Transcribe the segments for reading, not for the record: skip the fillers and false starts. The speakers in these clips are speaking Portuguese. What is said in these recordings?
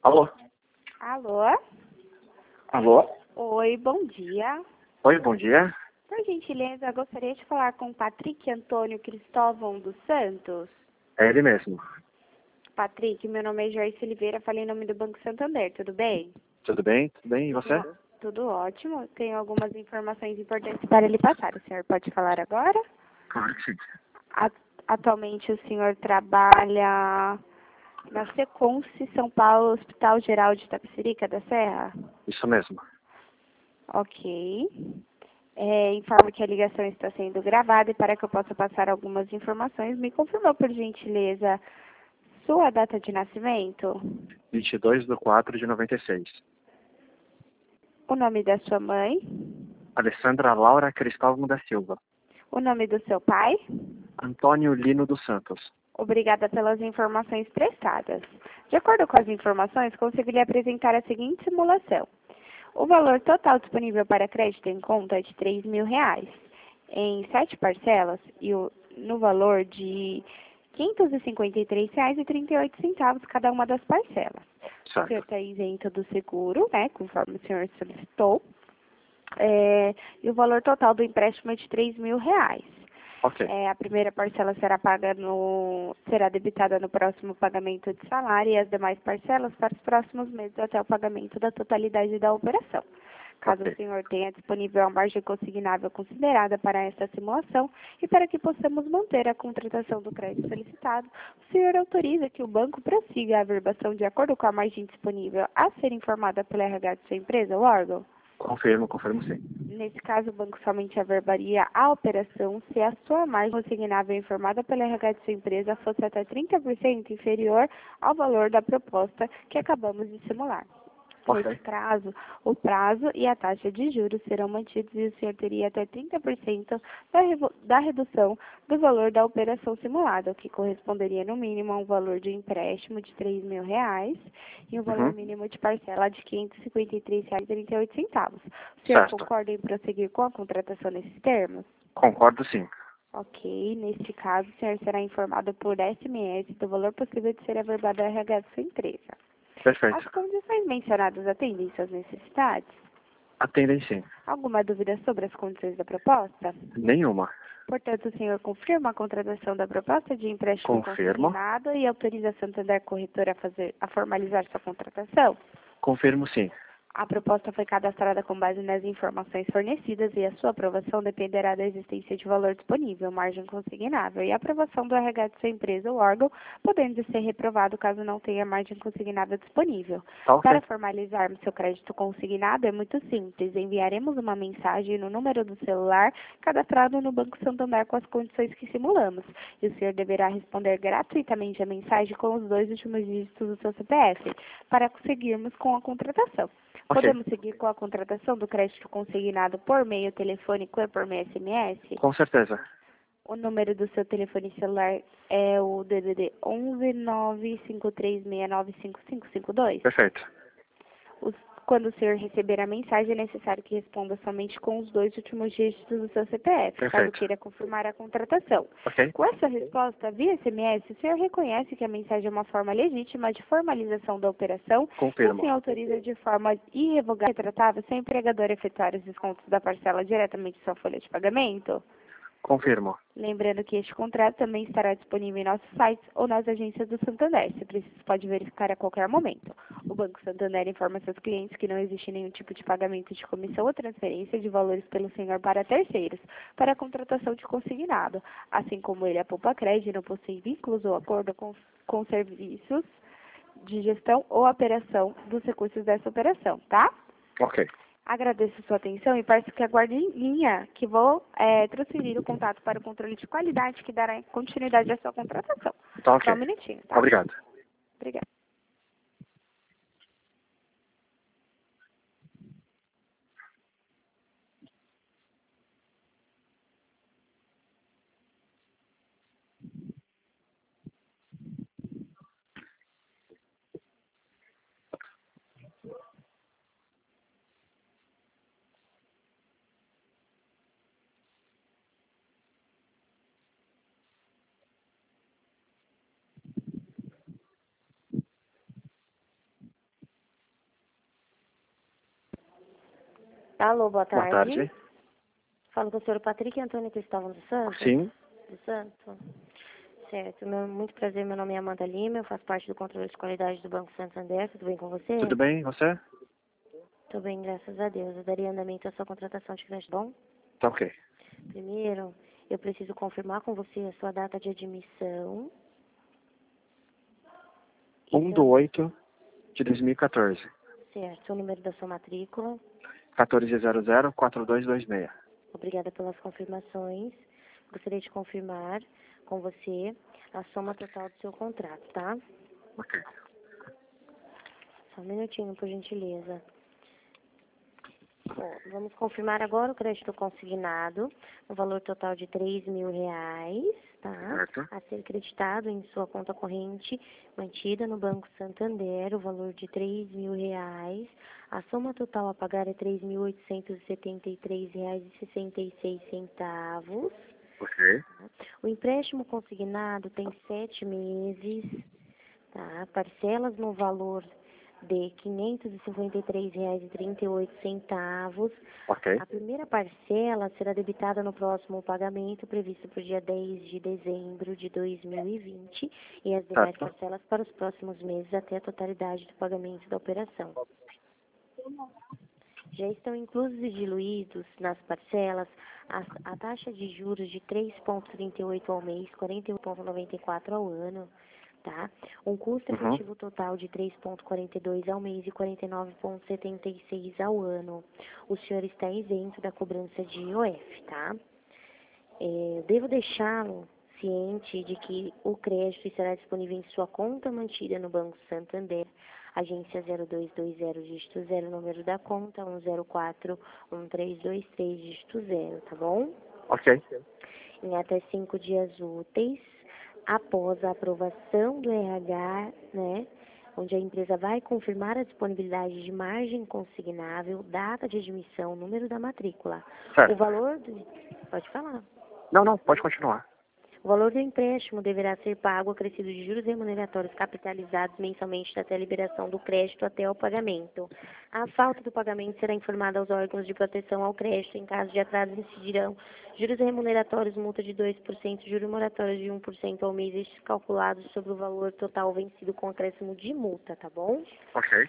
Alô? Alô? Alô? Oi, bom dia. Oi, bom dia. Por gentileza, gostaria de falar com Patrick Antônio Cristóvão dos Santos. É ele mesmo. Patrick, meu nome é Joyce Oliveira, falei em nome do Banco Santander, tudo bem? Tudo bem? Tudo bem? E você? Tudo ótimo. Tenho algumas informações importantes para lhe passar. O senhor pode falar agora? Claro que sim. Atualmente o senhor trabalha na Seconce São Paulo, Hospital Geral de Itapecerica da Serra? Isso mesmo. Ok. Informo que a ligação está sendo gravada e para que eu possa passar algumas informações, me confirmou, por gentileza, sua data de nascimento, 22/4/96. o nome da sua mãe, Alessandra Laura Cristóvão da Silva. o nome do seu pai. Antônio Lino dos Santos. Obrigada pelas informações prestadas. De acordo com as informações, consegui lhe apresentar a seguinte simulação. O valor total disponível para crédito em conta é de R$ 3.000, em 7 parcelas, no valor de R$ 553,38 cada uma das parcelas. O senhor Certo. está isento do seguro, né, conforme o senhor solicitou, e o valor total do empréstimo é de R$ 3.000. Ok. A primeira parcela será debitada no próximo pagamento de salário e as demais parcelas para os próximos meses até o pagamento da totalidade da operação. Caso Ok. o senhor tenha disponível a margem consignável considerada para esta simulação e para que possamos manter a contratação do crédito solicitado, o senhor autoriza que o banco prossiga a averbação de acordo com a margem disponível a ser informada pela RH de sua empresa, o órgão? Confirmo sim. Nesse caso, o banco somente averbaria a operação se a sua margem consignável informada pela RH de sua empresa fosse até 30% inferior ao valor da proposta que acabamos de simular. Ok. Nesse caso, o prazo e a taxa de juros serão mantidos e o senhor teria até 30% da redução do valor da operação simulada, o que corresponderia no mínimo a um valor de empréstimo de R$ 3.000 e um valor mínimo de parcela de R$ 553,38. O senhor Certo. concorda em prosseguir com a contratação nesses termos? Concordo sim. Ok, neste caso, o senhor será informado por SMS do valor possível de ser averbado ao RH de sua empresa. Perfeito. As condições mencionadas atendem suas necessidades? Atendem sim. Alguma dúvida sobre as condições da proposta? Nenhuma. Portanto, o senhor confirma a contratação da proposta de empréstimo Confirmo. consignado e autoriza a Santander Corretora a formalizar sua contratação? Confirmo sim. A proposta foi cadastrada com base nas informações fornecidas e a sua aprovação dependerá da existência de valor disponível, margem consignável e aprovação do RH de sua empresa ou órgão, podendo ser reprovado caso não tenha margem consignável disponível. Tá ok. Para formalizarmos seu crédito consignado é muito simples. Enviaremos uma mensagem no número do celular cadastrado no Banco Santander com as condições que simulamos. E o senhor deverá responder gratuitamente a mensagem com os 2 últimos dígitos do seu CPF para conseguirmos com a contratação. Ok. Podemos seguir com a contratação do crédito consignado por meio telefônico e por meio SMS? Com certeza. O número do seu telefone celular é o DDD 11 953695552? Perfeito. Quando o senhor receber a mensagem, é necessário que responda somente com os 2 últimos dígitos do seu CPF, caso Perfeito. queira confirmar a contratação. Ok. Com essa resposta via SMS, o senhor reconhece que a mensagem é uma forma legítima de formalização da operação e o Confirmo. senhor autoriza de forma irrevogável e retratável seu empregador efetuar os descontos da parcela diretamente em sua folha de pagamento? Confirmo. Lembrando que este contrato também estará disponível em nossos sites ou nas agências do Santander. Se preciso, pode verificar a qualquer momento. O Banco Santander informa seus clientes que não existe nenhum tipo de pagamento de comissão ou transferência de valores pelo senhor para terceiros, para a contratação de consignado. Assim como ele, a Poupa Crédito não possui vínculos ou acordo com serviços de gestão ou operação dos recursos dessa operação, tá? Ok. Agradeço sua atenção e peço que aguarde em linha, que vou transferir o contato para o controle de qualidade que dará continuidade à sua contratação. Tá ok. Só um minutinho, tá? Obrigado. Obrigada. Alô, boa Boa tarde. tarde. Falo com o senhor Patrick Antônio Cristóvão dos Santos? Sim. Dos Santos. Certo. Muito prazer, meu nome é Amanda Lima, eu faço parte do controle de qualidade do Banco Santander. Tudo bem com você? Tudo bem, você? Tudo bem, graças a Deus. Eu daria andamento à sua contratação de crédito, bom? Tá ok. Primeiro, eu preciso confirmar com você a sua data de admissão. 1/8/2014. Certo. O número da sua matrícula. 1400-4226. Obrigada pelas confirmações. Gostaria de confirmar com você a soma total do seu contrato, tá? Ok. Só um minutinho, por gentileza. Bom, vamos confirmar agora o crédito consignado, no valor total de R$ 3.000, tá? Certo. A ser creditado em sua conta corrente, mantida no Banco Santander, o valor de R$ 3.000. A soma total a pagar é R$ 3.873,66. Ok. O empréstimo consignado tem 7 meses, tá? Parcelas no valor de R$ 553,38. Ok. A primeira parcela será debitada no próximo pagamento, previsto para o dia 10 de dezembro de 2020, e as demais Certo. parcelas para os próximos meses até a totalidade do pagamento da operação. Já estão inclusos e diluídos nas parcelas a taxa de juros de 3,38 ao mês, 41,94 ao ano, tá? Um custo efetivo total de 3,42 ao mês e 49,76 ao ano. O senhor está isento da cobrança de IOF, tá? Devo deixá-lo ciente de que o crédito estará disponível em sua conta mantida no Banco Santander, agência 0220, dígito 0, número da conta 1041323, dígito 0, tá bom? Ok. Em até 5 dias úteis, após a aprovação do RH, né, onde a empresa vai confirmar a disponibilidade de margem consignável, data de admissão, número da matrícula. Certo. O valor do... Pode falar. Não, pode continuar. O valor do empréstimo deverá ser pago acrescido de juros remuneratórios capitalizados mensalmente até a liberação do crédito até o pagamento. A falta do pagamento será informada aos órgãos de proteção ao crédito. Em caso de atraso, incidirão juros remuneratórios, multa de 2%, juros moratórios de 1% ao mês, estes calculados sobre o valor total vencido com acréscimo de multa, tá bom? Ok.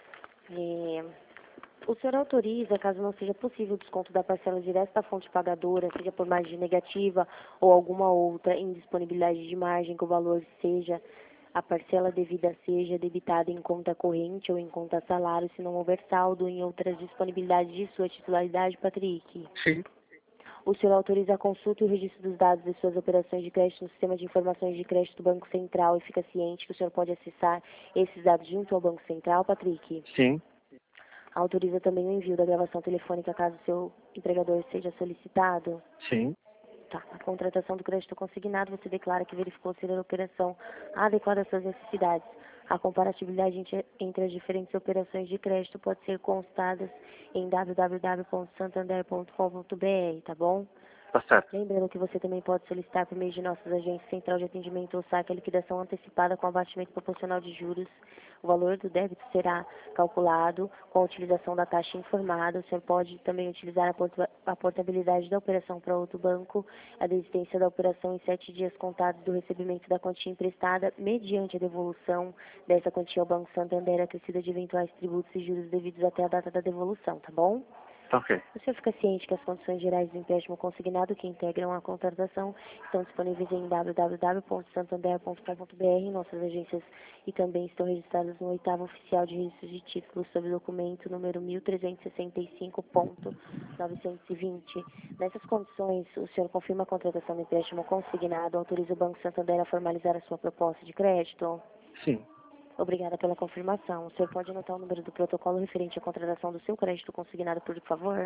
O senhor autoriza, caso não seja possível o desconto da parcela direta da fonte pagadora, seja por margem negativa ou alguma outra indisponibilidade de margem, que o valor seja, a parcela devida seja debitada em conta corrente ou em conta salário, se não houver saldo em outras disponibilidades de sua titularidade, Patrick? Sim. O senhor autoriza a consulta e o registro dos dados de suas operações de crédito no sistema de informações de crédito do Banco Central e fica ciente que o senhor pode acessar esses dados junto ao Banco Central, Patrick? Sim. Autoriza também o envio da gravação telefônica caso seu empregador seja solicitado? Sim. Tá. A contratação do crédito consignado, você declara que verificou ser a operação adequada às suas necessidades. A comparatibilidade entre as diferentes operações de crédito pode ser constada em www.santander.com.br, tá bom? Tá certo. Lembrando que você também pode solicitar por meio de nossas agências central de atendimento ou saque a liquidação antecipada com abatimento proporcional de juros. O valor do débito será calculado com a utilização da taxa informada. O senhor pode também utilizar a portabilidade da operação para outro banco, a desistência da operação em 7 dias contados do recebimento da quantia emprestada, mediante a devolução dessa quantia ao Banco Santander, acrescida de eventuais tributos e juros devidos até a data da devolução, tá bom? Tá ok. O senhor fica ciente que as condições gerais do empréstimo consignado que integram a contratação estão disponíveis em www.santander.com.br, nossas agências, e também estão registradas no 8º Oficial de Registro de Títulos sob documento número 1365.920. Nessas condições, o senhor confirma a contratação do empréstimo consignado, autoriza o Banco Santander a formalizar a sua proposta de crédito? Sim. Obrigada pela confirmação. O senhor pode anotar o número do protocolo referente à contratação do seu crédito consignado, por favor?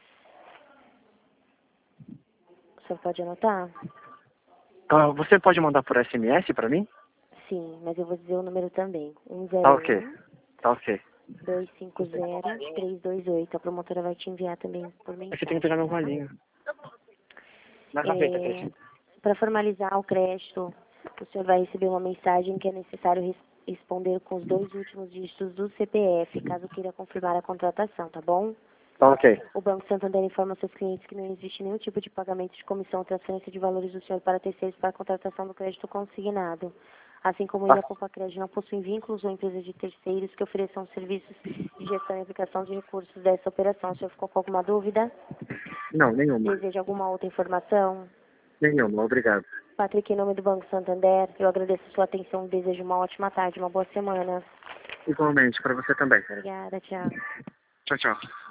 O senhor pode anotar? Você pode mandar por SMS pra mim? Sim, mas eu vou dizer o número também. Tá ok. Tá ok. 101-250-328. A promotora vai te enviar também por mensagem. Aqui tem que pegar meu malinho. Na gaveta, aqui. Para formalizar o crédito, o senhor vai receber uma mensagem que é necessário responder com os 2 últimos dígitos do CPF, caso queira confirmar a contratação, tá bom? Tá ok. O Banco Santander informa seus clientes que não existe nenhum tipo de pagamento de comissão ou transferência de valores do senhor para terceiros para a contratação do crédito consignado. Assim como ele, a Copacred não possui vínculos ou empresas de terceiros que ofereçam serviços de gestão e aplicação de recursos dessa operação. O senhor ficou com alguma dúvida? Não, nenhuma. Deseja alguma outra informação? Nenhuma, obrigado. Patrick, em nome do Banco Santander, eu agradeço a sua atenção e desejo uma ótima tarde, uma boa semana. Igualmente, para você também. Obrigada, tchau. Tchau, tchau.